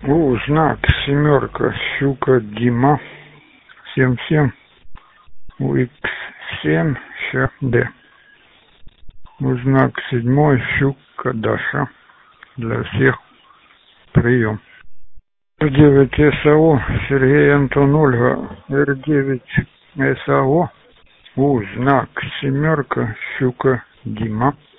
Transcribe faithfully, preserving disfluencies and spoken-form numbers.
У, знак семерка, щука Дима, семь семь, у икс семь, щ д. У знак седьмой, щука Даша, для всех прием. эр девять эс а о, Сергей Антон Ольга, эр девять эс а о, у, знак семерка, щука Дима.